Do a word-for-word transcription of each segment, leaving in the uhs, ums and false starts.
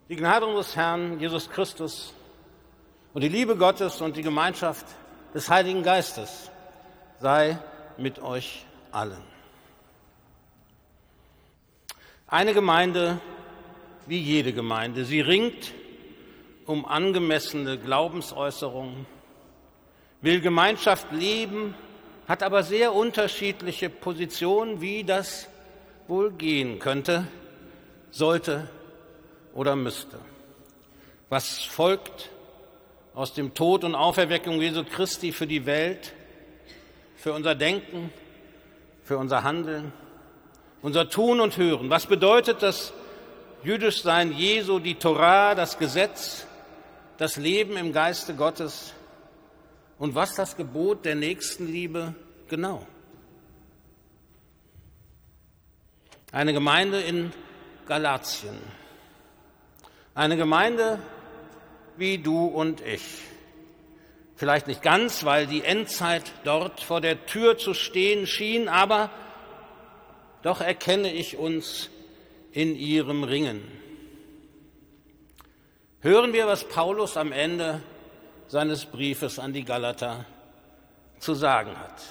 Die Gnade unseres Herrn Jesus Christus und die Liebe Gottes und die Gemeinschaft des Heiligen Geistes sei mit euch allen. Eine Gemeinde wie jede Gemeinde, sie ringt um angemessene Glaubensäußerungen, will Gemeinschaft leben, hat aber sehr unterschiedliche Positionen, wie das wohl gehen könnte, sollte oder müsste. Was folgt aus dem Tod und Auferweckung Jesu Christi für die Welt, für unser Denken, für unser Handeln, unser Tun und Hören? Was bedeutet das Jüdischsein Jesu, die Torah, das Gesetz, das Leben im Geiste Gottes? Und was das Gebot der Nächstenliebe genau? Eine Gemeinde in Galatien. Eine Gemeinde wie du und ich. Vielleicht nicht ganz, weil die Endzeit dort vor der Tür zu stehen schien, aber doch erkenne ich uns in ihrem Ringen. Hören wir, was Paulus am Ende seines Briefes an die Galater zu sagen hat.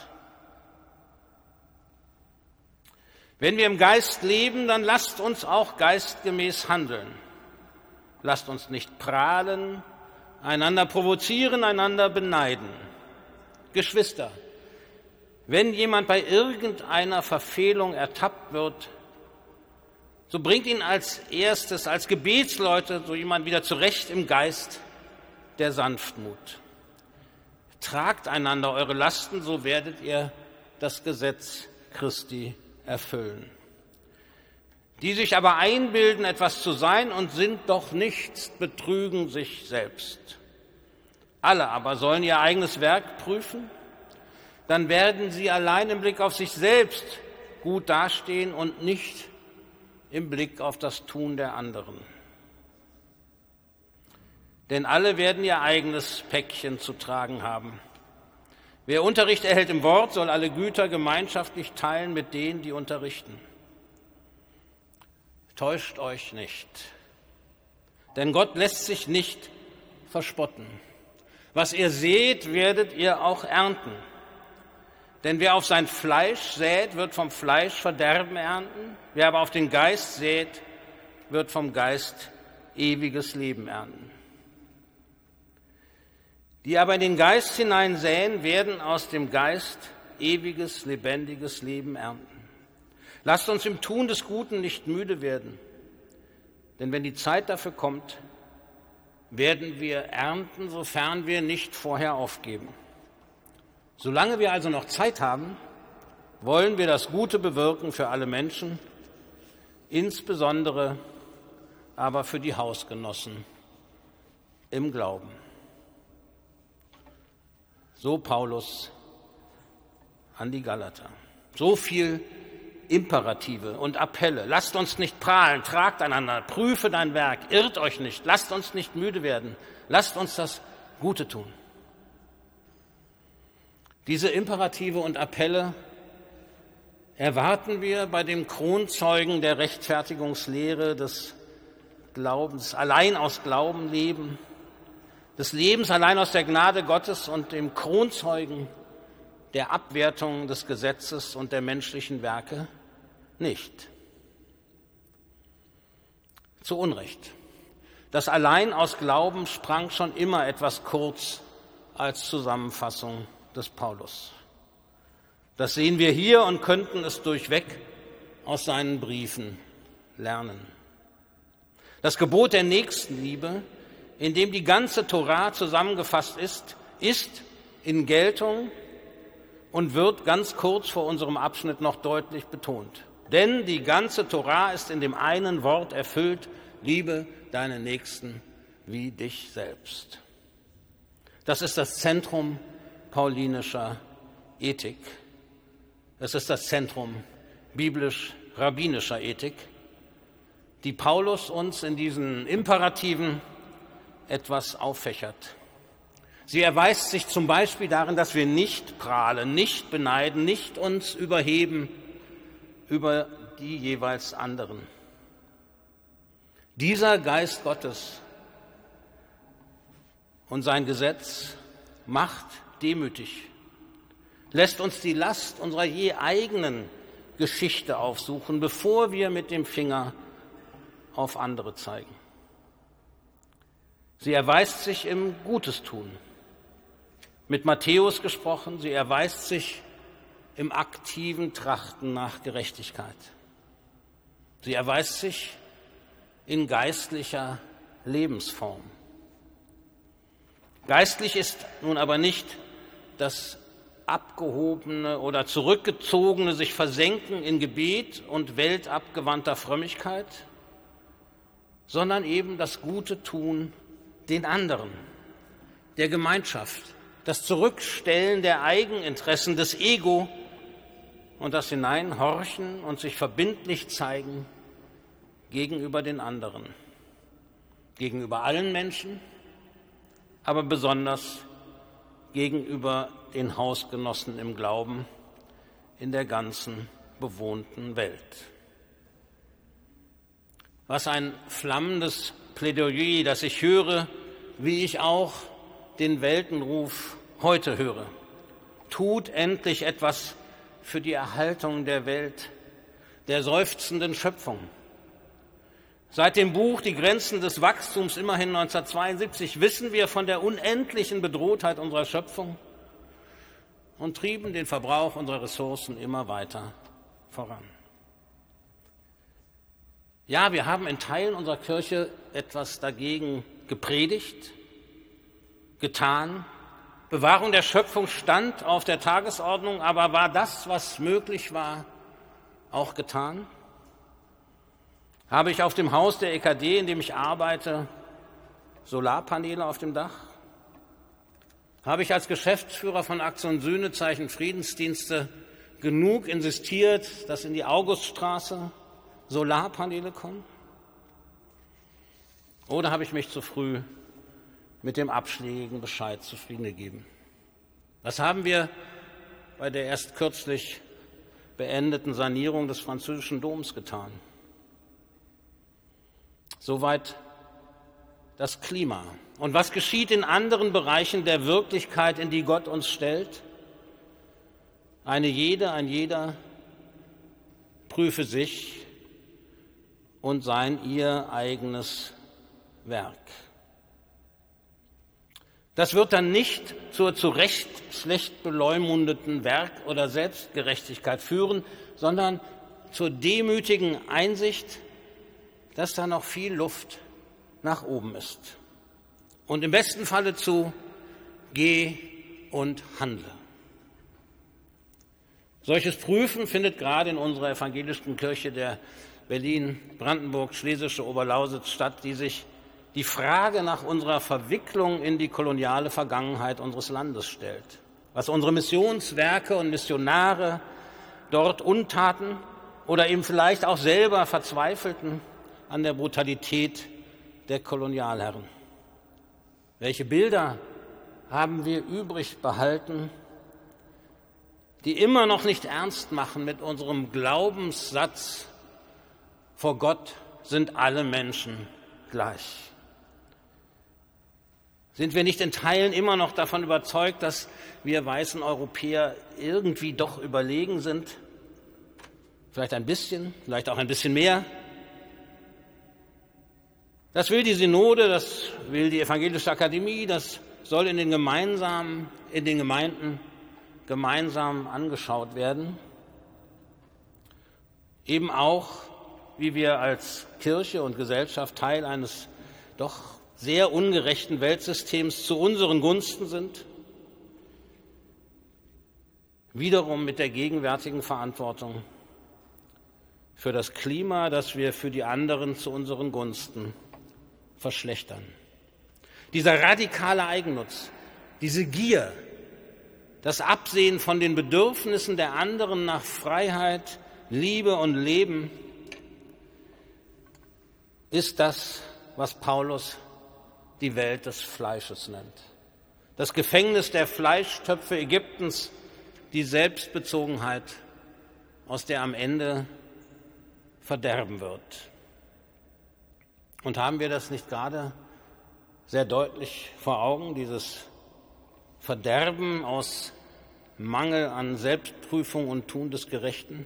Wenn wir im Geist leben, dann lasst uns auch geistgemäß handeln. Lasst uns nicht prahlen, einander provozieren, einander beneiden. Geschwister, wenn jemand bei irgendeiner Verfehlung ertappt wird, so bringt ihn als erstes, als Gebetsleute, so jemand wieder zurecht im Geist der Sanftmut. Tragt einander eure Lasten, so werdet ihr das Gesetz Christi erfüllen. Die sich aber einbilden, etwas zu sein und sind doch nichts, betrügen sich selbst. Alle aber sollen ihr eigenes Werk prüfen, dann werden sie allein im Blick auf sich selbst gut dastehen und nicht im Blick auf das Tun der anderen. Denn alle werden ihr eigenes Päckchen zu tragen haben. Wer Unterricht erhält im Wort, soll alle Güter gemeinschaftlich teilen mit denen, die unterrichten. Täuscht euch nicht, denn Gott lässt sich nicht verspotten. Was ihr seht, werdet ihr auch ernten. Denn wer auf sein Fleisch sät, wird vom Fleisch Verderben ernten. Wer aber auf den Geist sät, wird vom Geist ewiges Leben ernten. Die aber in den Geist hinein säen, werden aus dem Geist ewiges, lebendiges Leben ernten. Lasst uns im Tun des Guten nicht müde werden, denn wenn die Zeit dafür kommt, werden wir ernten, sofern wir nicht vorher aufgeben. Solange wir also noch Zeit haben, wollen wir das Gute bewirken für alle Menschen, insbesondere aber für die Hausgenossen im Glauben. So Paulus an die Galater. So viel Imperative und Appelle. Lasst uns nicht prahlen, tragt einander, prüfe dein Werk, irrt euch nicht, lasst uns nicht müde werden, lasst uns das Gute tun. Diese Imperative und Appelle erwarten wir bei dem Kronzeugen der Rechtfertigungslehre des Glaubens, allein aus Glauben leben, des Lebens allein aus der Gnade Gottes und dem Kronzeugen der Abwertung des Gesetzes und der menschlichen Werke nicht. Zu Unrecht. Das allein aus Glauben sprang schon immer etwas kurz als Zusammenfassung des Paulus. Das sehen wir hier und könnten es durchweg aus seinen Briefen lernen. Das Gebot der Nächstenliebe, in dem die ganze Torah zusammengefasst ist, ist in Geltung und wird ganz kurz vor unserem Abschnitt noch deutlich betont. Denn die ganze Torah ist in dem einen Wort erfüllt: Liebe deinen Nächsten wie dich selbst. Das ist das Zentrum paulinischer Ethik. Das ist das Zentrum biblisch-rabbinischer Ethik, die Paulus uns in diesen Imperativen etwas auffächert. Sie erweist sich zum Beispiel darin, dass wir nicht prahlen, nicht beneiden, nicht uns überheben über die jeweils anderen. Dieser Geist Gottes und sein Gesetz macht demütig, lässt uns die Last unserer je eigenen Geschichte aufsuchen, bevor wir mit dem Finger auf andere zeigen. Sie erweist sich im Gutes tun. Mit Matthäus gesprochen, sie erweist sich im aktiven Trachten nach Gerechtigkeit. Sie erweist sich in geistlicher Lebensform. Geistlich ist nun aber nicht das abgehobene oder zurückgezogene sich versenken in Gebet und weltabgewandter Frömmigkeit, sondern eben das gute Tun den anderen, der Gemeinschaft, das Zurückstellen der Eigeninteressen, des Ego und das Hineinhorchen und sich verbindlich zeigen gegenüber den anderen, gegenüber allen Menschen, aber besonders gegenüber den Hausgenossen im Glauben in der ganzen bewohnten Welt. Was ein flammendes Plädoyer, das ich höre, wie ich auch den Weltenruf heute höre. Tut endlich etwas für die Erhaltung der Welt, der seufzenden Schöpfung. Seit dem Buch Die Grenzen des Wachstums, immerhin neunzehnhundertzweiundsiebzig, wissen wir von der unendlichen Bedrohtheit unserer Schöpfung und trieben den Verbrauch unserer Ressourcen immer weiter voran. Ja, wir haben in Teilen unserer Kirche etwas dagegen gepredigt, getan. Bewahrung der Schöpfung stand auf der Tagesordnung, aber war das, was möglich war, auch getan? Habe ich auf dem Haus der E K D, in dem ich arbeite, Solarpaneele auf dem Dach? Habe ich als Geschäftsführer von Aktion Sühnezeichen Friedensdienste genug insistiert, dass in die Auguststraße Solarpaneele kommen? Oder habe ich mich zu früh mit dem abschlägigen Bescheid zufrieden gegeben? Was haben wir bei der erst kürzlich beendeten Sanierung des französischen Doms getan? Soweit das Klima. Und was geschieht in anderen Bereichen der Wirklichkeit, in die Gott uns stellt? Eine jede, ein jeder prüfe sich und sein ihr eigenes Werk. Das wird dann nicht zur zu Recht schlecht beleumundeten Werk- oder Selbstgerechtigkeit führen, sondern zur demütigen Einsicht, dass da noch viel Luft nach oben ist. Und im besten Falle zu Geh und handle. Solches Prüfen findet gerade in unserer evangelischen Kirche der Berlin-Brandenburg-Schlesische Oberlausitz statt, die sich die Frage nach unserer Verwicklung in die koloniale Vergangenheit unseres Landes stellt. Was unsere Missionswerke und Missionare dort untaten oder eben vielleicht auch selber verzweifelten an der Brutalität der Kolonialherren. Welche Bilder haben wir übrig behalten, die immer noch nicht ernst machen mit unserem Glaubenssatz, vor Gott sind alle Menschen gleich? Sind wir nicht in Teilen immer noch davon überzeugt, dass wir weißen Europäer irgendwie doch überlegen sind? Vielleicht ein bisschen, vielleicht auch ein bisschen mehr. Das will die Synode, das will die Evangelische Akademie, das soll in den gemeinsamen, in den Gemeinden gemeinsam angeschaut werden. Eben auch, wie wir als Kirche und Gesellschaft Teil eines doch sehr ungerechten Weltsystems zu unseren Gunsten sind, wiederum mit der gegenwärtigen Verantwortung für das Klima, das wir für die anderen zu unseren Gunsten verschlechtern. Dieser radikale Eigennutz, diese Gier, das Absehen von den Bedürfnissen der anderen nach Freiheit, Liebe und Leben ist das, was Paulus die Welt des Fleisches nennt. Das Gefängnis der Fleischtöpfe Ägyptens, die Selbstbezogenheit, aus der am Ende Verderben wird. Und haben wir das nicht gerade sehr deutlich vor Augen, dieses Verderben aus Mangel an Selbstprüfung und Tun des Gerechten?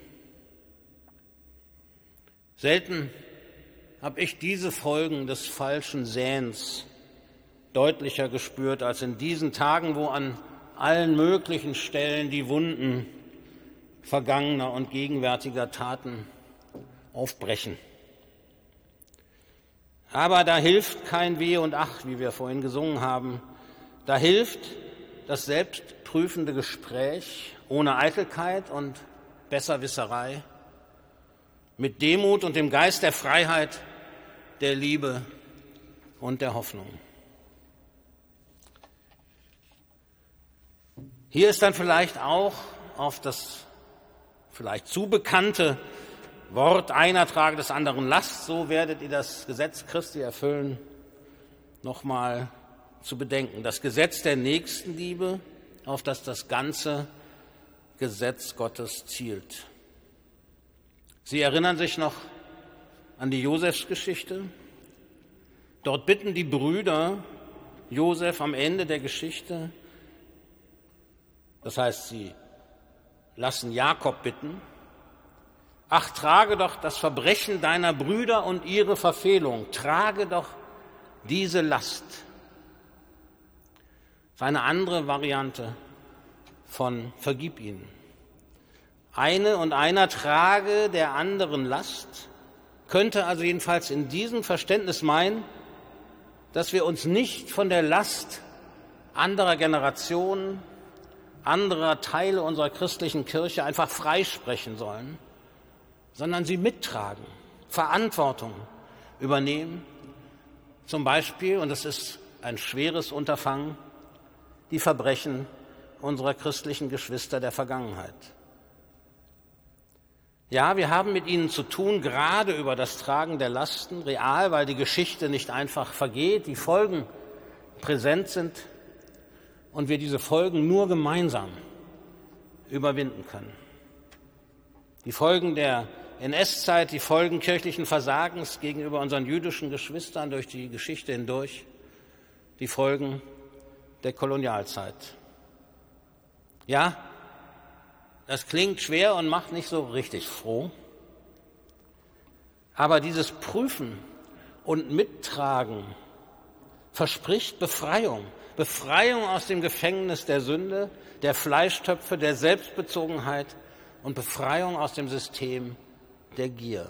Selten habe ich diese Folgen des falschen Säens deutlicher gespürt als in diesen Tagen, wo an allen möglichen Stellen die Wunden vergangener und gegenwärtiger Taten aufbrechen. Aber da hilft kein Weh und Ach, wie wir vorhin gesungen haben. Da hilft das selbstprüfende Gespräch ohne Eitelkeit und Besserwisserei, mit Demut und dem Geist der Freiheit, der Liebe und der Hoffnung. Hier ist dann vielleicht auch auf das vielleicht zu bekannte Wort, einer trage des anderen Last, so werdet ihr das Gesetz Christi erfüllen, nochmal zu bedenken. Das Gesetz der Nächstenliebe, auf das das ganze Gesetz Gottes zielt. Sie erinnern sich noch an die Josefsgeschichte? Dort bitten die Brüder Josef am Ende der Geschichte, das heißt, sie lassen Jakob bitten, ach, trage doch das Verbrechen deiner Brüder und ihre Verfehlung, trage doch diese Last. Das ist eine andere Variante von vergib ihnen. Eine und einer trage der anderen Last, könnte also jedenfalls in diesem Verständnis meinen, dass wir uns nicht von der Last anderer Generationen, anderer Teile unserer christlichen Kirche einfach freisprechen sollen, sondern sie mittragen, Verantwortung übernehmen, zum Beispiel, und das ist ein schweres Unterfangen, die Verbrechen unserer christlichen Geschwister der Vergangenheit. Ja, wir haben mit ihnen zu tun, gerade über das Tragen der Lasten, real, weil die Geschichte nicht einfach vergeht, die Folgen präsent sind und wir diese Folgen nur gemeinsam überwinden können. Die Folgen der N S-Zeit, die Folgen kirchlichen Versagens gegenüber unseren jüdischen Geschwistern durch die Geschichte hindurch, die Folgen der Kolonialzeit. Ja, das klingt schwer und macht nicht so richtig froh, aber dieses Prüfen und Mittragen verspricht Befreiung, Befreiung aus dem Gefängnis der Sünde, der Fleischtöpfe, der Selbstbezogenheit und Befreiung aus dem System der Gier.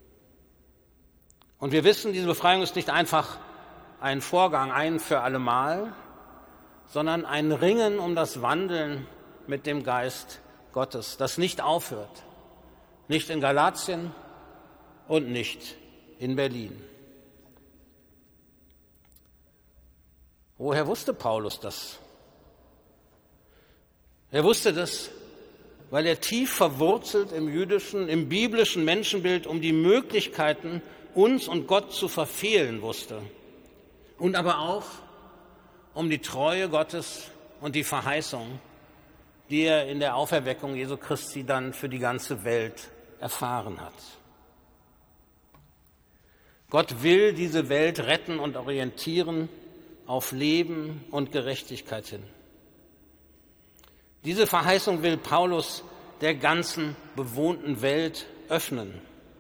Und wir wissen, diese Befreiung ist nicht einfach ein Vorgang, ein für allemal, sondern ein Ringen um das Wandeln mit dem Geist Gottes, das nicht aufhört, nicht in Galatien und nicht in Berlin. Woher wusste Paulus das? Er wusste das, weil er tief verwurzelt im jüdischen, im biblischen Menschenbild um die Möglichkeiten, uns und Gott zu verfehlen wusste. Und aber auch um die Treue Gottes und die Verheißung, die er in der Auferweckung Jesu Christi dann für die ganze Welt erfahren hat. Gott will diese Welt retten und orientieren auf Leben und Gerechtigkeit hin. Diese Verheißung will Paulus der ganzen bewohnten Welt öffnen.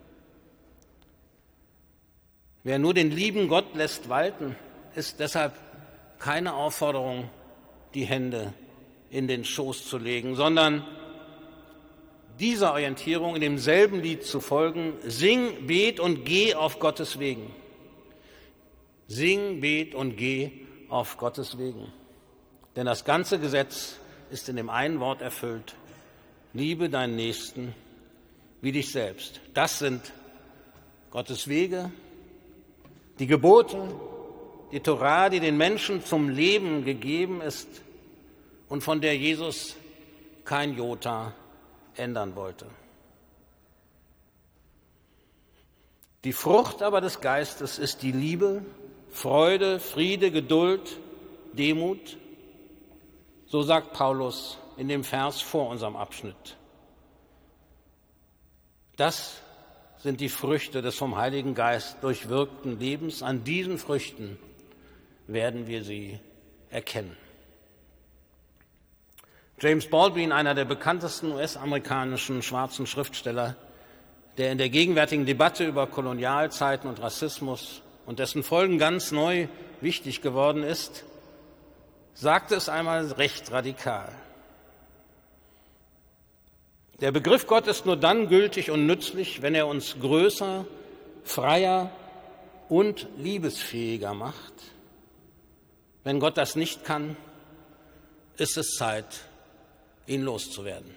Wer nur den lieben Gott lässt walten, ist deshalb keine Aufforderung, die Hände in den Schoß zu legen, sondern dieser Orientierung in demselben Lied zu folgen: Sing, bet und geh auf Gottes Wegen. Sing, bet und geh auf Gottes Wegen. Denn das ganze Gesetz ist in dem einen Wort erfüllt: Liebe deinen Nächsten wie dich selbst. Das sind Gottes Wege, die Gebote, die Torah, die den Menschen zum Leben gegeben ist und von der Jesus kein Jota ändern wollte. Die Frucht aber des Geistes ist die Liebe, Freude, Friede, Geduld, Demut. So sagt Paulus in dem Vers vor unserem Abschnitt. Das sind die Früchte des vom Heiligen Geist durchwirkten Lebens. An diesen Früchten werden wir sie erkennen. James Baldwin, einer der bekanntesten U S-amerikanischen schwarzen Schriftsteller, der in der gegenwärtigen Debatte über Kolonialzeiten und Rassismus und dessen Folgen ganz neu wichtig geworden ist, sagte es einmal recht radikal. Der Begriff Gott ist nur dann gültig und nützlich, wenn er uns größer, freier und liebesfähiger macht. Wenn Gott das nicht kann, ist es Zeit, ihn loszuwerden.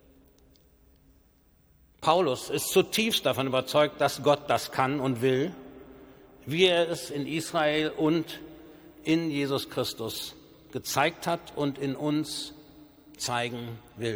Paulus ist zutiefst davon überzeugt, dass Gott das kann und will, wie er es in Israel und in Jesus Christus gezeigt hat und in uns zeigen will.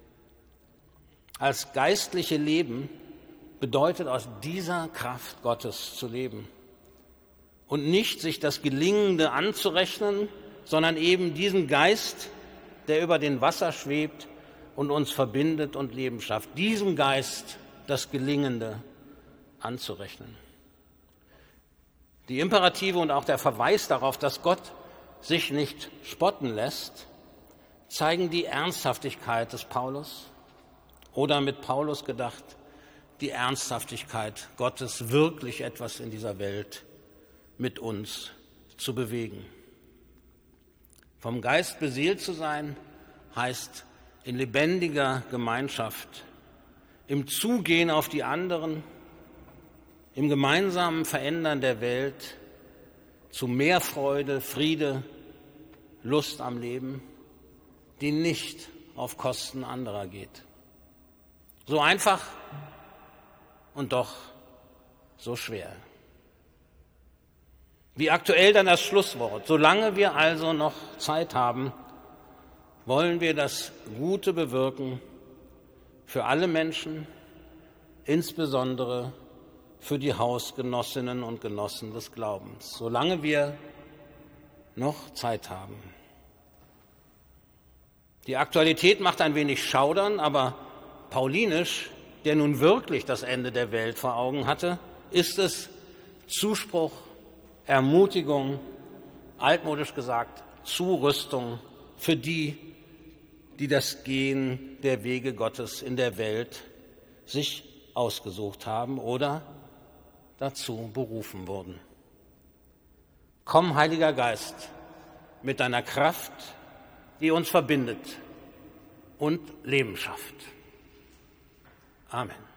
Als geistliche Leben bedeutet aus dieser Kraft Gottes zu leben und nicht sich das Gelingende anzurechnen, sondern eben diesen Geist, der über den Wasser schwebt und uns verbindet und Leben schafft, diesem Geist das Gelingende anzurechnen. Die Imperative und auch der Verweis darauf, dass Gott sich nicht spotten lässt, zeigen die Ernsthaftigkeit des Paulus oder mit Paulus gedacht, die Ernsthaftigkeit Gottes, wirklich etwas in dieser Welt mit uns zu bewegen. Vom Geist beseelt zu sein, heißt in lebendiger Gemeinschaft, im Zugehen auf die anderen, im gemeinsamen Verändern der Welt zu mehr Freude, Friede, Lust am Leben, die nicht auf Kosten anderer geht. So einfach und doch so schwer. Wie aktuell dann das Schlusswort. Solange wir also noch Zeit haben, wollen wir das Gute bewirken für alle Menschen, insbesondere für die Hausgenossinnen und Genossen des Glaubens, solange wir noch Zeit haben. Die Aktualität macht ein wenig schaudern, aber paulinisch, der nun wirklich das Ende der Welt vor Augen hatte, ist es Zuspruch, Ermutigung, altmodisch gesagt, Zurüstung für die, die das Gehen der Wege Gottes in der Welt sich ausgesucht haben oder dazu berufen wurden. Komm, Heiliger Geist, mit deiner Kraft, die uns verbindet und Leben schafft. Amen.